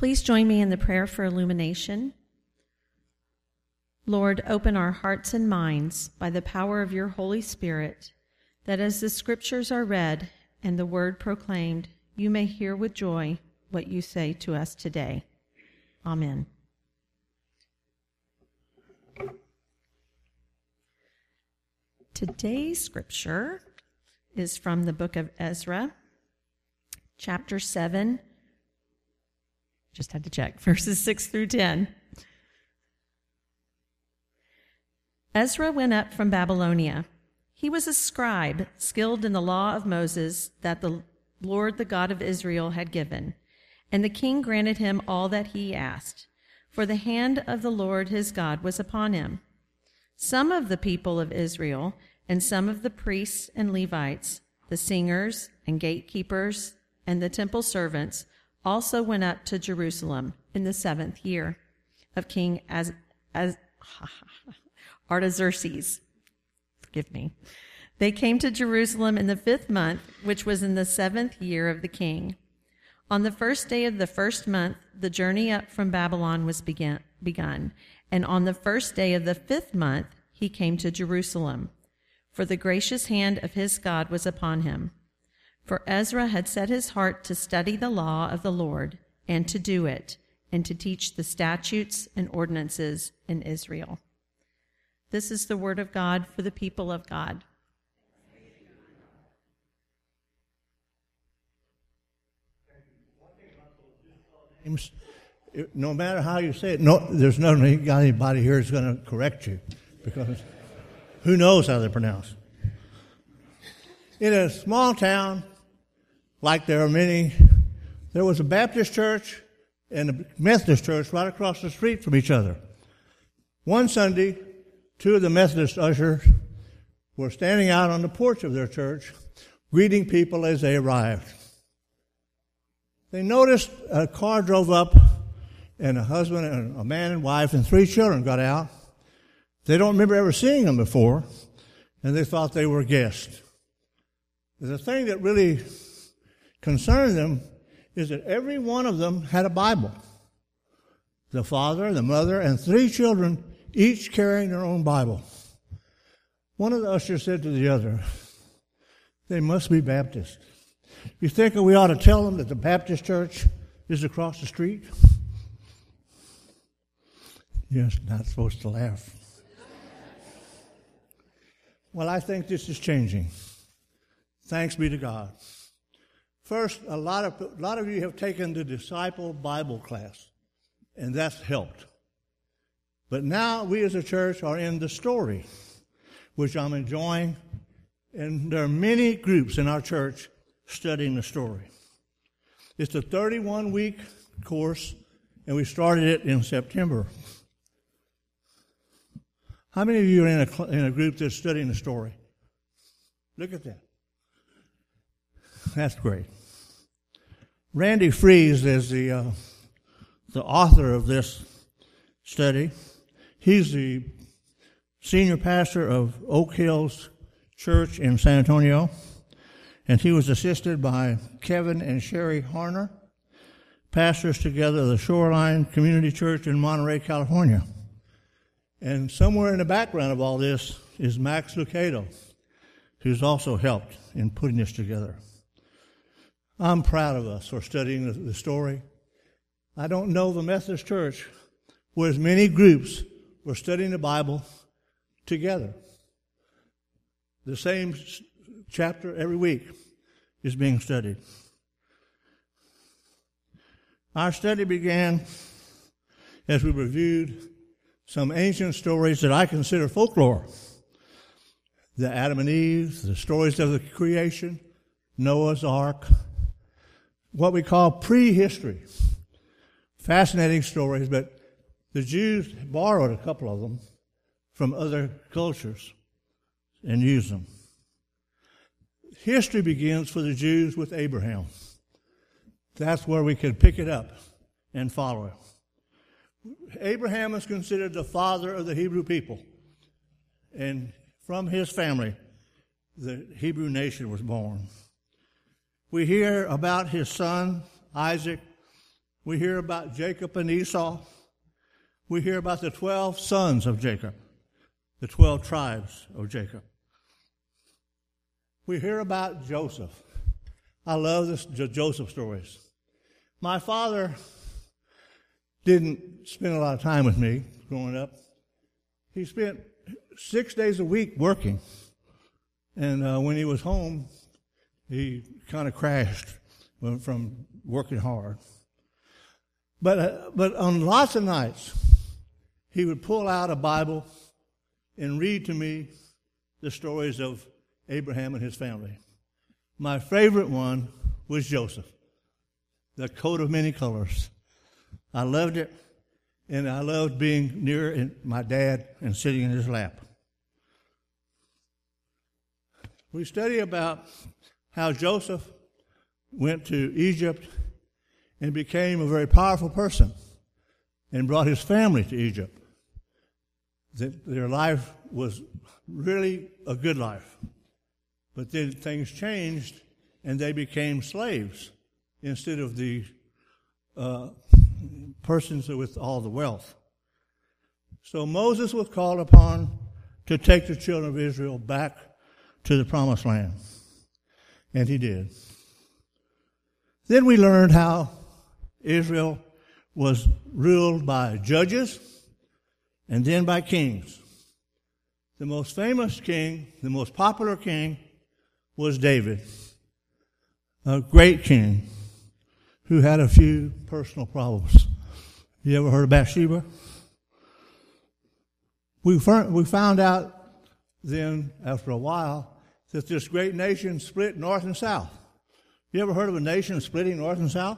Please join me in the prayer for illumination. Lord, open our hearts and minds by the power of your Holy Spirit, that as the scriptures are read and the word proclaimed, you may hear with joy what you say to us today. Amen. Today's scripture is from the book of Ezra, chapter 7. Just had to check, verses 6 through 10. Ezra went up from Babylonia. He was a scribe, skilled in the law of Moses that the Lord, the God of Israel, had given. And the king granted him all that he asked, for the hand of the Lord his God was upon him. Some of the people of Israel and some of the priests and Levites, the singers and gatekeepers and the temple servants, also went up to Jerusalem in the 7th year of King Artaxerxes. Forgive me. They came to Jerusalem in the 5th month, which was in the 7th year of the king. On the 1st day of the 1st month, the journey up from Babylon was begun, and on the 1st day of the 5th month, he came to Jerusalem, for the gracious hand of his God was upon him. For Ezra had set his heart to study the law of the Lord, and to do it, and to teach the statutes and ordinances in Israel. This is the word of God for the people of God. No matter how you say it, there's not anybody here who's going to correct you, because who knows how they're pronounced. In a small town, like there are many, there was a Baptist church and a Methodist church right across the street from each other. One Sunday, two of the Methodist ushers were standing out on the porch of their church, greeting people as they arrived. They noticed a car drove up, and a husband and a man and wife and 3 children got out. They don't remember ever seeing them before, and they thought they were guests. The thing that really concerned them is that every one of them had a Bible. The father, the mother, and 3 children, each carrying their own Bible. One of the ushers said to the other, "They must be Baptist. You think we ought to tell them that the Baptist church is across the street?" Yes, not supposed to laugh. Well, I think this is changing. Thanks be to God. First, a lot of you have taken the Disciple Bible class, and that's helped. But now we as a church are in the story, which I'm enjoying, and there are many groups in our church studying the story. It's a 31-week course, and we started it in September. How many of you are in a group that's studying the story? Look at that. That's great. Randy Fries is the author of this study. He's the senior pastor of Oak Hills Church in San Antonio, and he was assisted by Kevin and Sherry Harner, pastors together of the Shoreline Community Church in Monterey, California. And somewhere in the background of all this is Max Lucado, who's also helped in putting this together. I'm proud of us for studying the story. I don't know the Methodist Church where as many groups were studying the Bible together. The same chapter every week is being studied. Our study began as we reviewed some ancient stories that I consider folklore. The Adam and Eve, the stories of the creation, Noah's Ark, what we call prehistory. Fascinating stories, but the Jews borrowed a couple of them from other cultures and used them. History begins for the Jews with Abraham. That's where we could pick it up and follow it. Abraham is considered the father of the Hebrew people, and from his family, the Hebrew nation was born. We hear about his son, Isaac, We hear about Jacob and Esau. We hear about the 12 sons of Jacob, the 12 tribes of Jacob. We hear about Joseph. I love the Joseph stories. My father didn't spend a lot of time with me growing up. He spent 6 days a week working. And when he was home, he kind of crashed from working hard. But on lots of nights, he would pull out a Bible and read to me the stories of Abraham and his family. My favorite one was Joseph, the coat of many colors. I loved it, and I loved being near my dad and sitting in his lap. We study about how Joseph went to Egypt and became a very powerful person and brought his family to Egypt. Their life was really a good life. But then things changed, and they became slaves instead of the persons with all the wealth. So Moses was called upon to take the children of Israel back to the promised land. And he did. Then we learned how Israel was ruled by judges and then by kings. The most famous king, the most popular king, was David, a great king who had a few personal problems. You ever heard of Bathsheba? We found out then, after a while, that this great nation split north and south. You ever heard of a nation splitting north and south?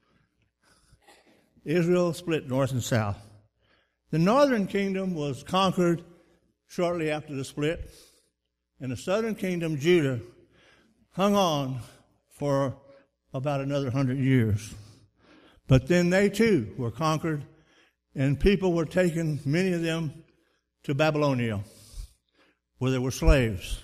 Israel split north and south. The northern kingdom was conquered shortly after the split, and the southern kingdom, Judah, hung on for about another 100 years. But then they too were conquered, and people were taken, many of them, to Babylonia, where they were slaves.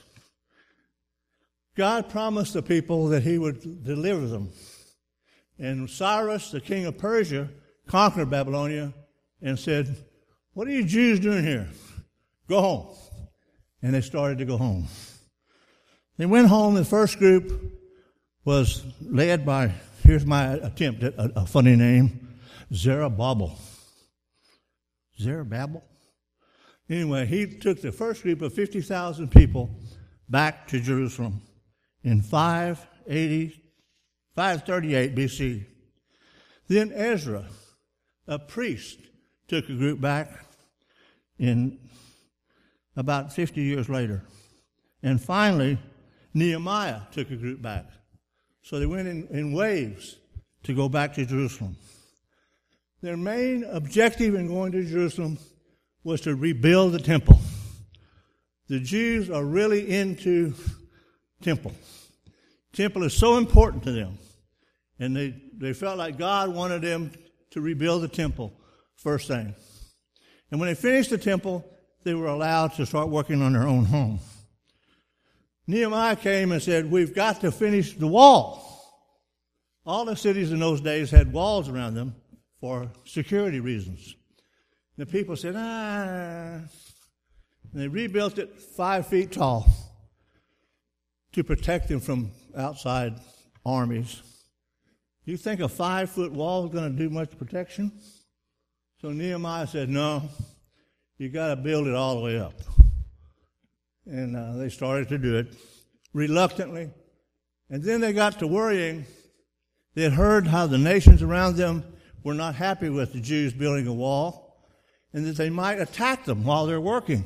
God promised the people that he would deliver them. And Cyrus, the king of Persia, conquered Babylonia and said, "What are you Jews doing here? Go home." And they started to go home. They went home. The first group was led by, here's my attempt at a funny name, Zerubbabel. Zerubbabel? Anyway, he took the first group of 50,000 people back to Jerusalem in 538 BC. Then Ezra, a priest, took a group back in about 50 years later. And finally, Nehemiah took a group back. So they went in waves to go back to Jerusalem. Their main objective in going to Jerusalem was to rebuild the temple. The Jews are really into temple. Temple is so important to them. And they felt like God wanted them to rebuild the temple first thing. And when they finished the temple, they were allowed to start working on their own home. Nehemiah came and said, "We've got to finish the wall." All the cities in those days had walls around them for security reasons. The people said, And they rebuilt it 5 feet tall to protect them from outside armies. You think a 5-foot wall is going to do much protection? So Nehemiah said, "No, you got to build it all the way up." And they started to do it reluctantly. And then they got to worrying. They had heard how the nations around them were not happy with the Jews building a wall, and that they might attack them while they're working.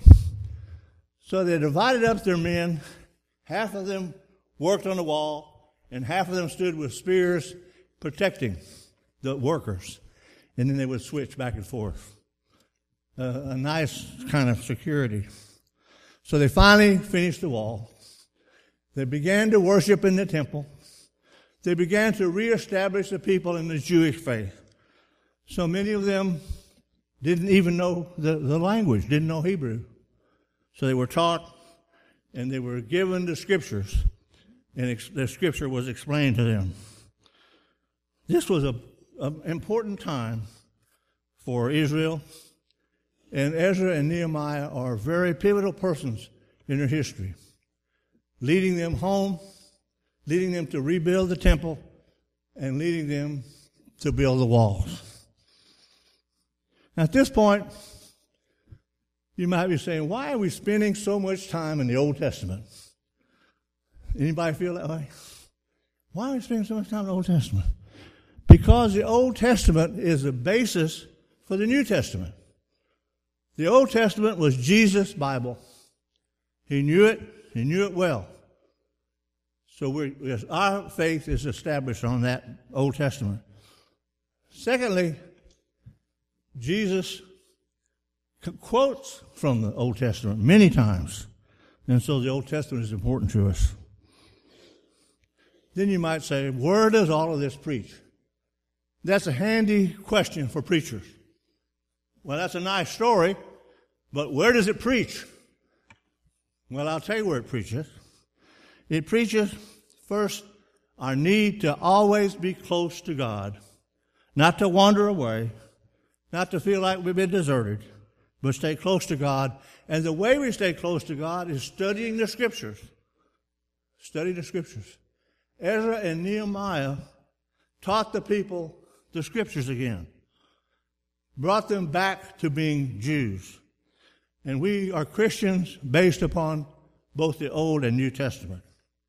So they divided up their men. Half of them worked on the wall, and half of them stood with spears protecting the workers. And then they would switch back and forth. A nice kind of security. So they finally finished the wall. They began to worship in the temple. They began to reestablish the people in the Jewish faith. So many of them didn't even know the language, didn't know Hebrew. So they were taught, and they were given the scriptures, and the scripture was explained to them. This was an important time for Israel, and Ezra and Nehemiah are very pivotal persons in their history, leading them home, leading them to rebuild the temple, and leading them to build the walls. Now, at this point, you might be saying, why are we spending so much time in the Old Testament? Anybody feel that way? Why are we spending so much time in the Old Testament? Because the Old Testament is the basis for the New Testament. The Old Testament was Jesus' Bible. He knew it well. So our faith is established on that Old Testament. Secondly, Jesus quotes from the Old Testament many times, and so the Old Testament is important to us. Then you might say, where does all of this preach? That's a handy question for preachers. Well, that's a nice story, but where does it preach? Well, I'll tell you where it preaches. It preaches, first, our need to always be close to God, not to wander away, not to feel like we've been deserted, but stay close to God. And the way we stay close to God is studying the Scriptures. Study the Scriptures. Ezra and Nehemiah taught the people the Scriptures again, brought them back to being Jews. And we are Christians based upon both the Old and New Testament.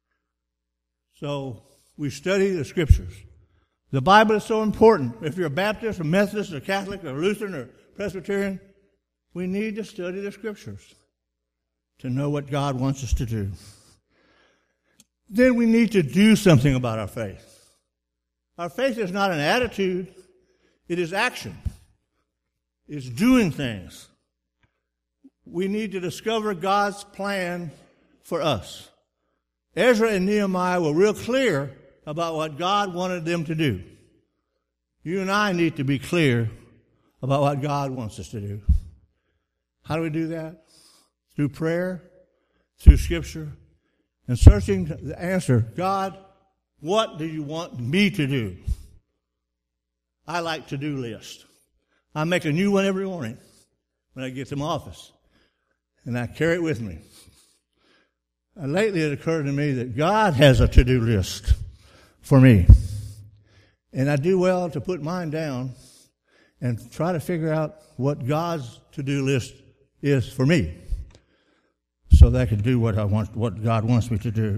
So we study the Scriptures. The Bible is so important. If you're a Baptist or Methodist or Catholic or Lutheran or Presbyterian, we need to study the Scriptures to know what God wants us to do. Then we need to do something about our faith. Our faith is not an attitude, it is action. It's doing things. We need to discover God's plan for us. Ezra and Nehemiah were real clear about what God wanted them to do. You and I need to be clear about what God wants us to do. How do we do that? Through prayer, through Scripture, and searching the answer. God, what do you want me to do? I like to-do lists. I make a new one every morning when I get to my office, and I carry it with me. And lately it occurred to me that God has a to-do list for me. And I do well to put mine down and try to figure out what God's to-do list is for me, so that I can do what I want, what God wants me to do.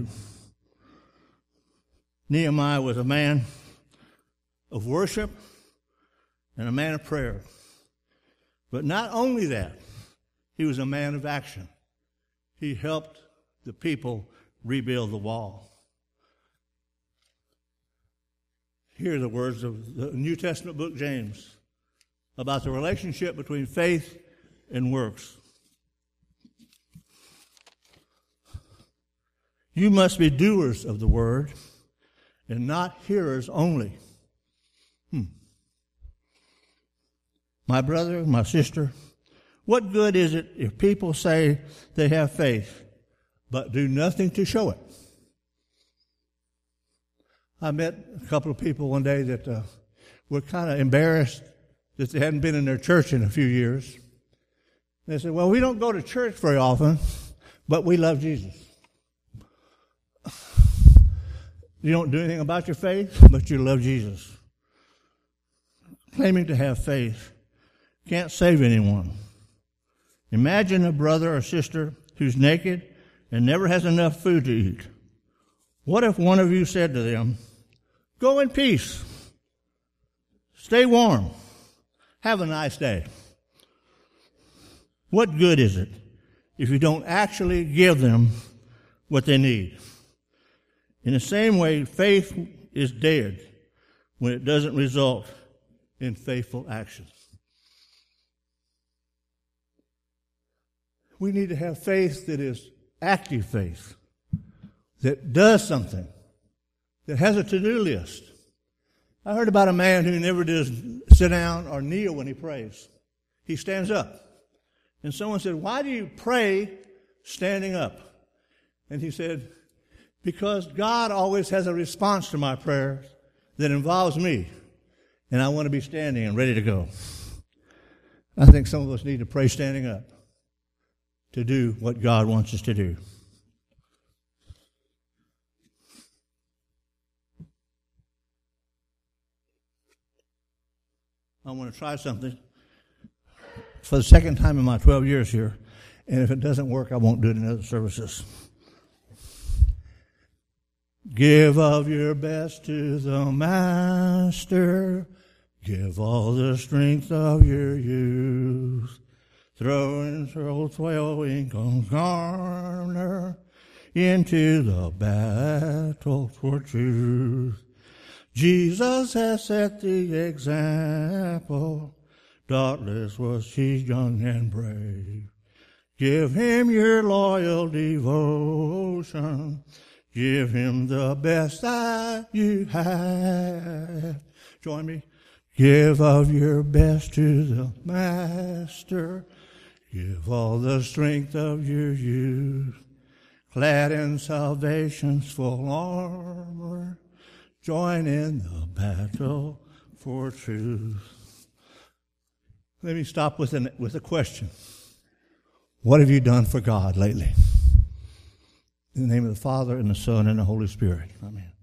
Nehemiah was a man of worship and a man of prayer. But not only that, he was a man of action. He helped the people rebuild the wall. Here are the words of the New Testament book, James, about the relationship between faith and works. You must be doers of the word and not hearers only. My brother, my sister, what good is it if people say they have faith but do nothing to show it? I met a couple of people one day that were kind of embarrassed that they hadn't been in their church in a few years. They said, well, we don't go to church very often, but we love Jesus. You don't do anything about your faith, but you love Jesus. Claiming to have faith can't save anyone. Imagine a brother or sister who's naked and never has enough food to eat. What if one of you said to them, go in peace, stay warm, have a nice day? What good is it if you don't actually give them what they need? In the same way, faith is dead when it doesn't result in faithful actions. We need to have faith that is active faith, that does something, that has a to-do list. I heard about a man who never does sit down or kneel when he prays. He stands up. And someone said, why do you pray standing up? And he said, because God always has a response to my prayers that involves me. And I want to be standing and ready to go. I think some of us need to pray standing up to do what God wants us to do. I want to try something for the second time in my 12 years here, and if it doesn't work, I won't do it in other services. Give of your best to the Master. Give all the strength of your youth. Throw in swelling garner into the battle for truth. Jesus has set the example. Doubtless was he young and brave. Give him your loyal devotion. Give him the best that you have. Join me. Give of your best to the Master. Give all the strength of your youth. Clad in salvation's full armor. Join in the battle for truth. Let me stop with a question. What have you done for God lately? In the name of the Father, and the Son, and the Holy Spirit. Amen.